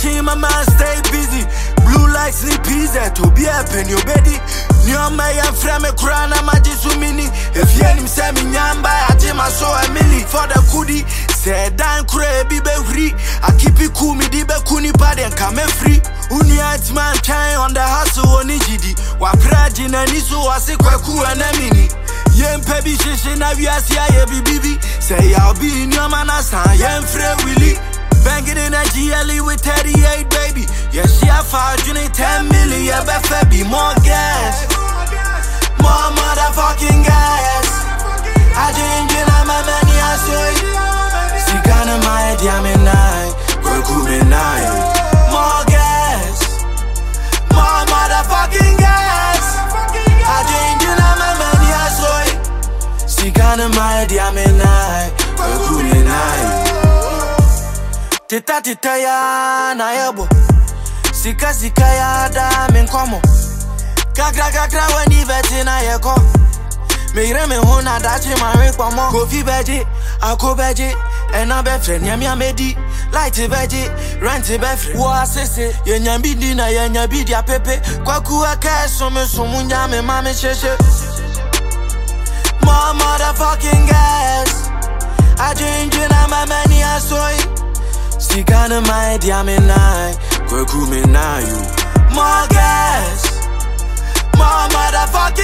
watching my man stay busy. Blue lights ni pizza to be a penny obedi. Nyoma ya frame kurana majisu mini. If you him say me nyamba ajima so a milli. For the kudi say dan kure be free. I keep it cool me di be kuni pad and come free. Uniat man trying on the hustle oni jidi. Wa praji na nisu wasi kwa kuwa na mini. Yen pebi shishi na viasi ya ye bibi. Say I'll be in your man asan yen fre willy. Banging in a GLE with 38 baby. Yeah she a 10 million. Yeah befe be more gas. More motherfucking gas. I drink in a my money I say. Si kana my diamond kwa kubenai. More gas. More motherfucking gas. I drink in a my money I say. Si kana my diamond kwa kubenai. Tita ya na yebo. Sika ya da min komo. Kakra wani veti na yeko. Meire me hona dachi mare kwamo. Kofi beji, ako beji. Ena befre nyami amedi. Light beji, rent befre. Wa sese, ye nyambidi na ye nyabidi a pepe. Kwa kuwa keso me sumu nyame mame sheshe. More motherfucking gas. I drink in a my money I soy. Si kana my diamond kwa kumenayo. More gas. More motherfucking